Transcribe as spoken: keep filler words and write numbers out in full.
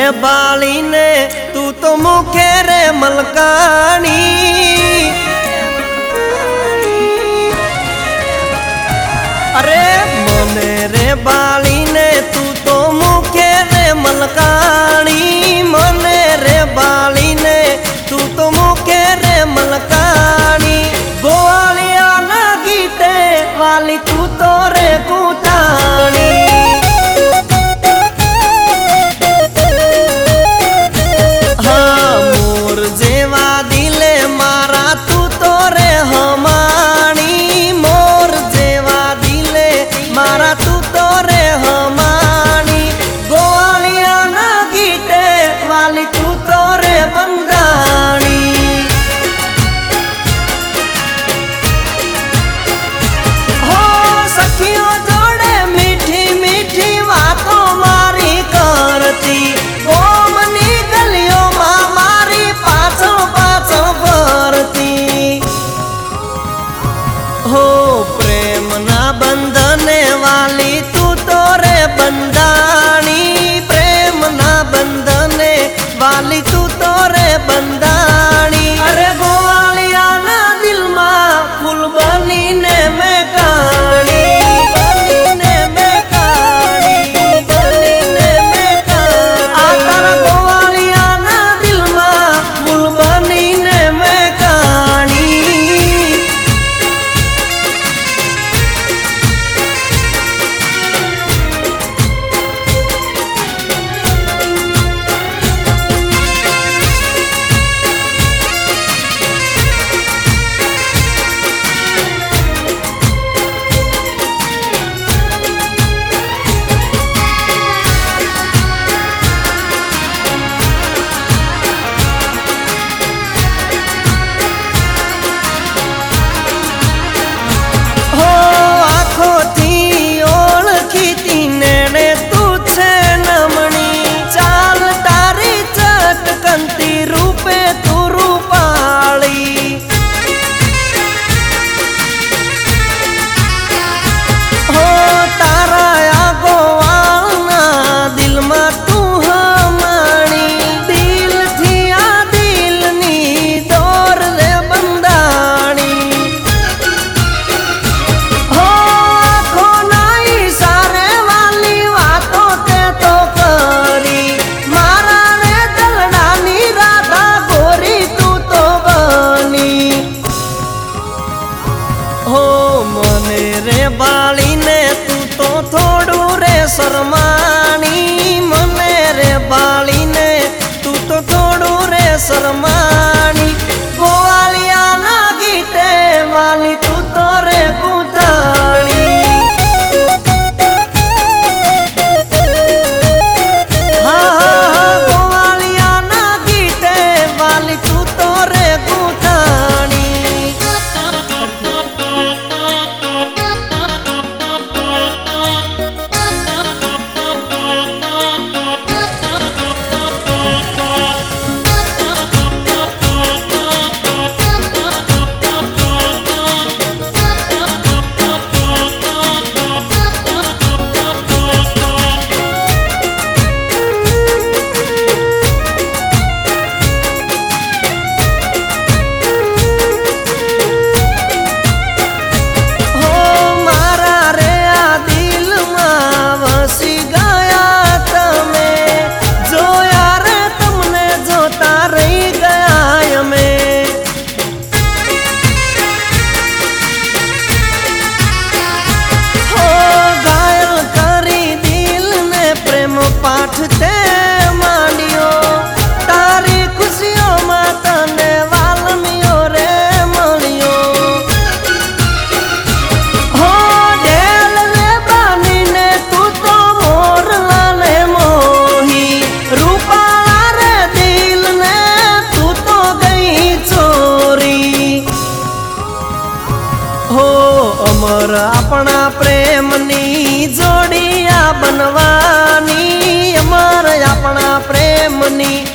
रे बाली ने तू तो मुखे रे मलकानी। अरे मने रे बाली ने तू तो मुखे रे मलकानी। मने रे बाली ने तू तो मुखे रे मलकानी। गोवालिया ना गीते वाली तू तो रे कुटानी। हाँ मोर जेवा दिले मारा तू तो रे हमानी। मोर जेवा दिले मारा तू तो रे हमानी। गोवालिया ना गीते वाली तू तो रे बंगाणी। हो सखियों जोड़े मीठी मीठी बातों मारी करती। ओ मनी गलियों मां मारी पाछो पाछो फरती। हो प्रेम ना बंधने वाली तू तो रे बंदाणी। प्रेम ना बंधने वाली तू तो रे बंदाणी। अरे गोवालिया ना दिल मा फूल बनी ने मैं काणी। बनी ने मैं काणी, बनी ने मैं काणी। आ तारा गोवालिया ना दिल मा फूल बनी ने मैं काणी। हो आँखोथी ओळखीती नेणे तू छे नमणी। चाल तारी चटकंती रूपे तू रूपाळी। हो तारा या गोवाळना दिलमा तू हमाणी। दिल थी आ दिलनी दोर रे बंदाणी। हो आँखो नाई सारे वाली वातो ते तो करी। मारा रे दलडानी राधा गोरी तू तो बनी। हो मने रे बाली ने तू तो थोड़ू रे शर्मानी। मने रे बाली ने तू तो थोड़ू रे शर्मानी। गोवालिया ना गीते वाली तू तो रे कुटाणी। हाँ हाँ गोवालिया ना गीते वाली तू तो रे कुटाणी। हो मारा रे आ दिल मां वसी गया तमे। जोया रे तुमने जोता रही गया यमे। हो घायल करी दिल ने प्रेम पाठ ते मांडियो। तारी खुशियों में तने वालमियो रे मलियो। हो ढेल रे बानी ने तू तो मोर लाले मोही। रूपाला रे दिल ने तू तो गई चोरी। हो अमर अपना प्रेमनी जोड़िया बनवानी। अमर अपना प्रेमनी